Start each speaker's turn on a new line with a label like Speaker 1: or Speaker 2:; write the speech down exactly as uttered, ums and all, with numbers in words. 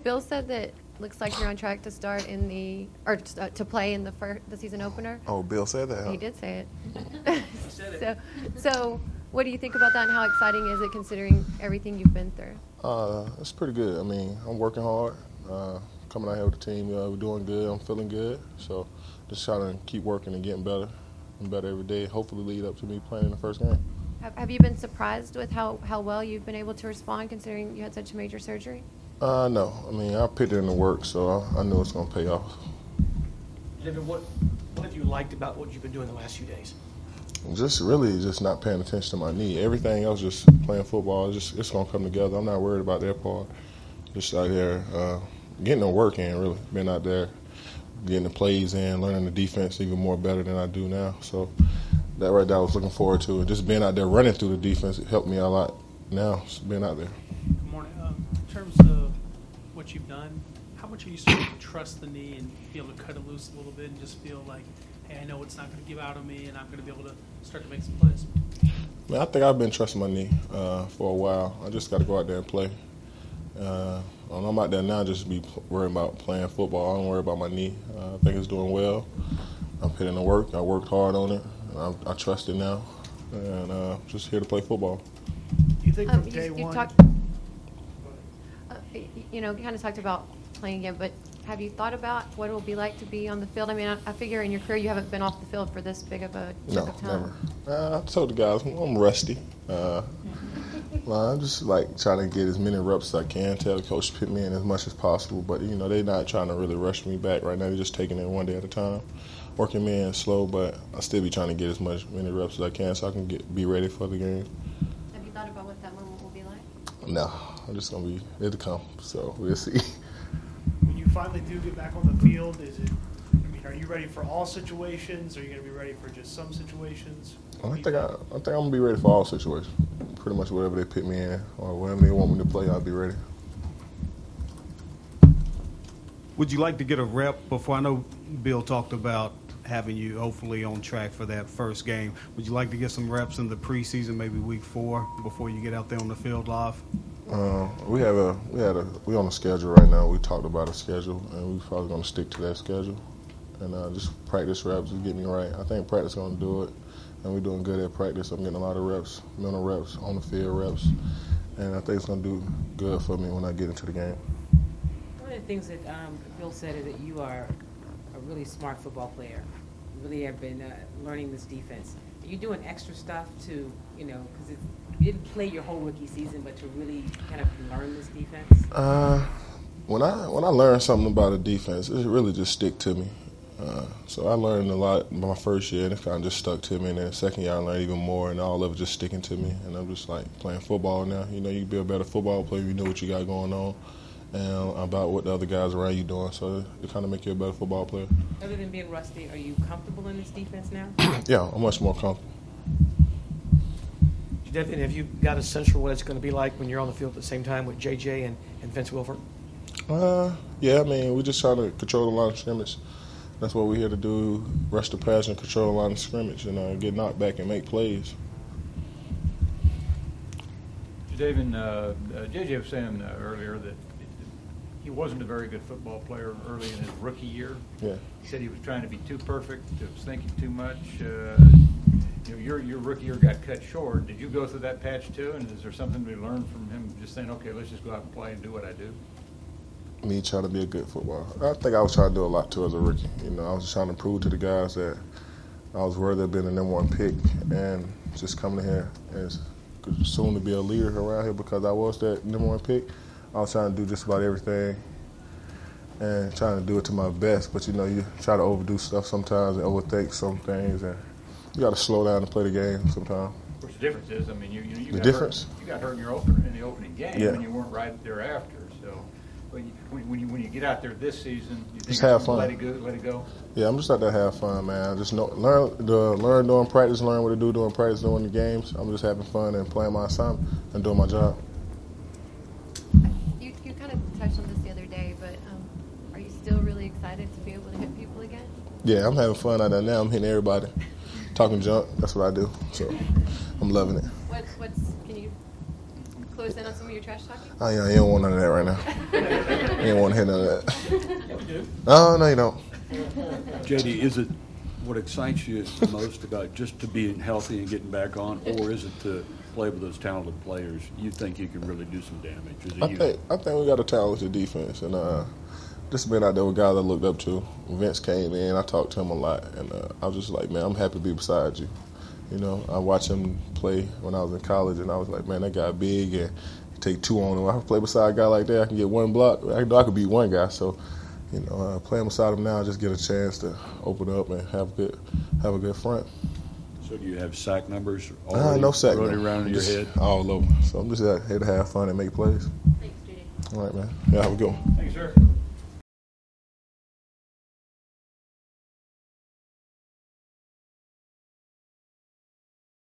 Speaker 1: Bill said that looks like you're on track to start in the or uh, to play in the first, the season opener.
Speaker 2: Oh, Bill said that. Huh?
Speaker 1: He did say it.
Speaker 3: He said it.
Speaker 1: so, so what do you think about that, and how exciting is it considering everything you've been through?
Speaker 2: Uh, it's pretty good. I mean, I'm working hard. Uh, coming out here with the team, uh, we're doing good. I'm feeling good. So, just trying to keep working and getting better and better every day. Hopefully, lead up to me playing in the first game.
Speaker 1: Have, have you been surprised with how, how well you've been able to respond, considering you had such a major surgery?
Speaker 2: Uh, no. I mean, I put it in the work, so I, I knew it's going to pay off.
Speaker 3: David, what what have you liked about what you've been doing the last few days?
Speaker 2: Just really just not paying attention to my knee. Everything else, just playing football, it's just it's going to come together. I'm not worried about that part. Just out there uh, getting the work in, really. Being out there, getting the plays in, learning the defense even more better than I do now. So that right there I was looking forward to. And just being out there running through the defense, it helped me a lot now, being out there.
Speaker 4: Good morning. Um, in terms of what you've done, how much are you starting to trust the knee and be able to cut it loose a little bit and just feel like, hey, I know it's not going to give out on me and I'm going to be able to start to make some plays?
Speaker 2: Man, I think I've been trusting my knee uh, for a while. I just got to go out there and play. Uh, when I'm out there now, just be worried about playing football. I don't worry about my knee. Uh, I think it's doing well. I'm putting in the work. I worked hard on it. I, I trust it now, and uh, just here to play football.
Speaker 5: Do you think
Speaker 1: Um,
Speaker 5: from
Speaker 1: you,
Speaker 5: day
Speaker 1: you
Speaker 5: one?
Speaker 1: talked, uh, you know, kind of talked about playing again, but have you thought about what it will be like to be on the field? I mean, I, I figure in your career you haven't been off the field for this big of a chunk
Speaker 2: No,
Speaker 1: of time.
Speaker 2: never. Uh, I told the guys I'm rusty. Uh, well, I'm just like trying to get as many reps as I can. Tell the coach to put me in as much as possible, but you know they're not trying to really rush me back right now. They're just taking it one day at a time, working me in slow. But I still be trying to get as much many reps as I can so I can get be ready for the game.
Speaker 1: Have you thought about what that moment will be like?
Speaker 2: No, I'm just gonna be it'll come. So we'll see.
Speaker 5: When you finally do get back on the field, is it? I mean, are you ready for all situations? Or are you going to be ready for just some situations?
Speaker 2: I think I, I think I'm gonna be ready for all situations. Pretty much whatever they put me in or whatever they want me to play, I'll be ready.
Speaker 6: Would you like to get a rep before? I know Bill talked about having you hopefully on track for that first game. Would you like to get some reps in the preseason, maybe week four, before you get out there on the field live?
Speaker 2: Uh, we have a we had a we on a schedule right now. We talked about a schedule, and we're probably gonna stick to that schedule, and uh, just practice reps to get me right. I think practice gonna do it, and we're doing good at practice. I'm getting a lot of reps, mental reps, on the field reps, and I think it's gonna do good for me when I get into the game.
Speaker 7: One of the things that um, Bill said is that you are a really smart football player. You really have been uh, learning this defense. Are you doing extra stuff to, you know, because you didn't play your whole rookie season, but to really kind of learn this defense?
Speaker 2: Uh, when I when I learn something about a defense, it really just stick to me. Uh, so I learned a lot my first year, and it kind of just stuck to me. And then the second year, I learned even more, and all of it just sticking to me. And I'm just like playing football now. You know, you can be a better football player if you know what you got going on and about what the other guys around you doing. So it kind of make you a better football player.
Speaker 7: Other than being rusty, are you comfortable in this defense now?
Speaker 2: Yeah, I'm much more comfortable.
Speaker 3: Devin, have you got a sense for what it's going to be like when you're on the field at the same time with J J and, and Vince Wilfork?
Speaker 2: Uh, yeah, I mean, we just try to control the line of scrimmage. That's what we're here to do, rush the pass and control the line of scrimmage and uh, get knocked back and make plays.
Speaker 8: David, uh, uh, J J was saying uh, earlier that he wasn't a very good football player early in his rookie year.
Speaker 2: Yeah.
Speaker 8: He said he was trying to be too perfect, he was thinking too much. Uh, you know, your, your rookie year got cut short. Did you go through that patch too? And is there something we learned from him just saying, okay, let's just go out and play and do what I do?
Speaker 2: Me trying to be a good footballer. I think I was trying to do a lot too as a rookie. You know, I was just trying to prove to the guys that I was worthy of being the number one pick and just coming here and soon to be a leader around here because I was that number one pick. I was trying to do just about everything and trying to do it to my best. But, you know, you try to overdo stuff sometimes and overthink some things. And you got to slow down and play the game sometimes.
Speaker 8: Of course, the difference is, I mean, you, you, know, you
Speaker 2: The
Speaker 8: got
Speaker 2: difference?
Speaker 8: hurt, you got hurt in your opener, in the opening game,
Speaker 2: Yeah.
Speaker 8: and you weren't right thereafter. So when you, when, when you when you get out there this season, you think
Speaker 2: Just have fun.
Speaker 8: let it go, let it go.
Speaker 2: Yeah, I'm just out there to have fun, man. I just know, learn the learn during practice, learn what to do during practice, during the games. I'm just having fun and playing my assignment and doing my job.
Speaker 1: You, you kind of touched on this the other day, but um, are you still really excited to be able to hit people again?
Speaker 2: Yeah, I'm having fun out there now. I'm hitting everybody, talking junk. That's what I do. So I'm loving it.
Speaker 1: What, what's can you close in on some of your trash talking?
Speaker 2: Oh, yeah, you don't want none of that right now. You don't want to hear none of that. No, no, you don't.
Speaker 9: J D, is it what excites you the most about just to being healthy and getting back on, or is it to play with those talented players? You think you can really do some damage? Is it
Speaker 2: I
Speaker 9: you?
Speaker 2: think I think we got a talented defense, and uh, just being out there with guys I looked up to. Vince came in, I talked to him a lot, and uh, I was just like, man, I'm happy to be beside you. You know, I watched him play when I was in college, and I was like, man, that guy big, and he take two on him. I play beside a guy like that, I can get one block. I know I could beat one guy, so you know, uh, playing beside him now, I just get a chance to open up and have a good have a good front.
Speaker 9: So do you have sack numbers
Speaker 2: Uh,
Speaker 9: already
Speaker 2: no sack,
Speaker 9: running
Speaker 2: no.
Speaker 9: around in your
Speaker 2: Just
Speaker 9: head?
Speaker 2: all over. So I'm just out here to have fun and make plays.
Speaker 1: Thanks, J D.
Speaker 2: All right, man. Yeah, have a good one.
Speaker 8: Thanks, sir.